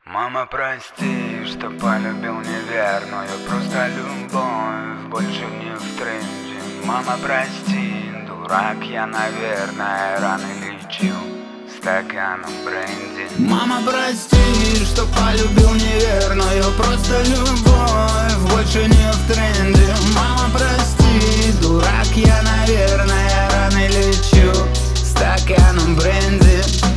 Мама, прости, что полюбил неверную. Просто любовь больше не в тренде. Мама, прости, дурак я, наверное. Рано лечу стаканом бренди. Мама, прости, что полюбил неверную. Просто любовь больше не в тренде. Мама, прости, дурак я, наверное. Рано лечу стаканом бренди.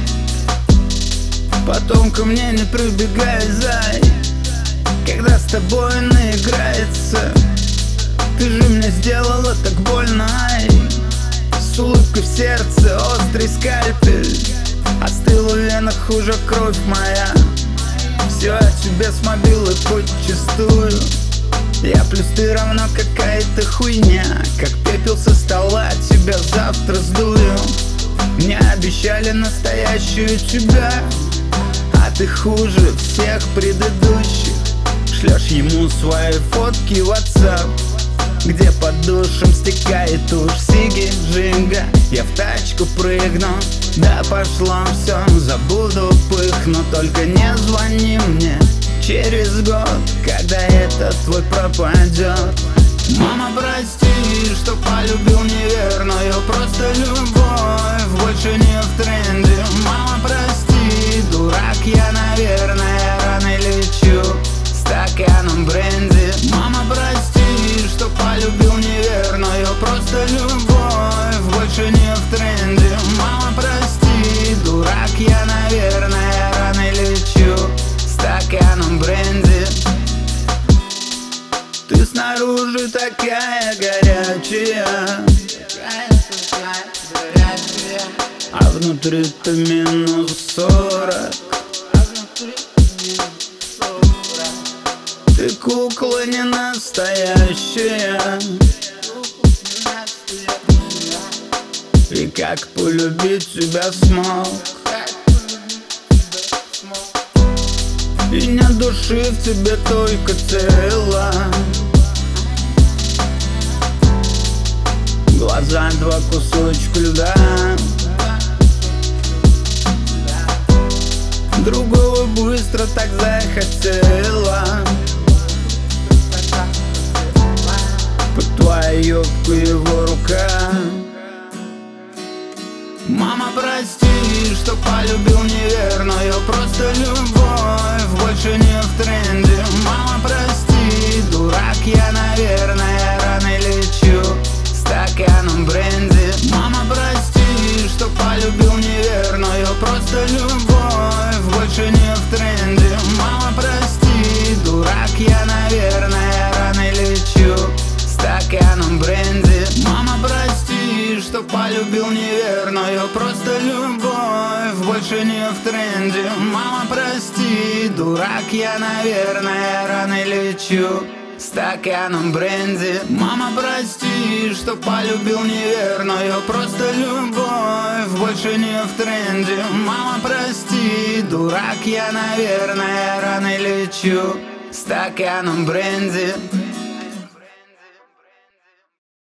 Потом ко мне не прибегай, зай, когда с тобой наиграется. Ты же мне сделала так больно, ай. С улыбкой в сердце острый скальпель. Остыл в венах уже кровь моя. Все о тебе с мобилы подчистую. Я плюс ты равно какая-то хуйня. Как пепел со стола тебя завтра сдую. Мне обещали настоящую тебя, а ты хуже всех предыдущих. Шлешь ему свои фотки в WhatsApp, где под душем стекает уж сиги, жинга. Я в тачку прыгну, да пошло все. Забуду пыхну, только не звони мне через год, когда этот твой пропадет. Мама, прости, что полюбил неверную. Просто любовь больше не в тренде. Мама, прости, дурак я, наверное. Рано лечу стаканом бренди. Мама, прости, что полюбил неверную. Просто любовь больше не в тренде. Мама, прости, дурак я, наверное. Рано лечу стаканом бренди. Ты снаружи такая горячая, а внутри ты -40. Ты кукла не настоящая. И как полюбить тебя смог? И нет души в тебе, только тело. Глаза два кусочка льда. Другого быстро так захотела. Под твою юбку его рука. Мама, прости, что полюбил неверную. Просто любовь больше не в тренде. Мама, прости, дурак я, наверное. Рано лечу стаканом бренди. Мама, прости, что полюбил неверную. Просто любовь больше не в тренде. Мама, прости, дурак я, наверное. Рано лечу стаканом бренди. Мама, прости, что полюбил неверную. Просто любовь больше не в тренде. Мама, прости, дурак я, наверное. Рано лечу стаканом бренди. Мама, прости, что полюбил неверную. Просто любовь больше не в тренде. Мама, прости, дурак я, наверное. Рано лечу стаканом бренди.